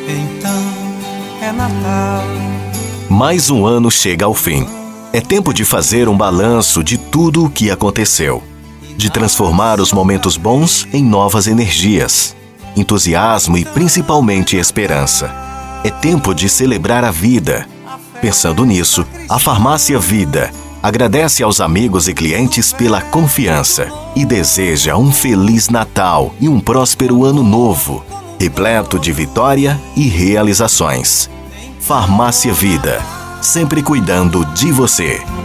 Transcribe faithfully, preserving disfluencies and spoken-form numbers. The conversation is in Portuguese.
Então é Natal. Mais um ano chega ao fim. É tempo de fazer um balanço de tudo o que aconteceu. De transformar os momentos bons em novas energias, entusiasmo e principalmente esperança. É tempo de celebrar a vida. Pensando nisso, a Farmácia Vida agradece aos amigos e clientes pela confiança e deseja um Feliz Natal e um próspero Ano Novo, repleto de vitória e realizações. Farmácia Vida, sempre cuidando de você.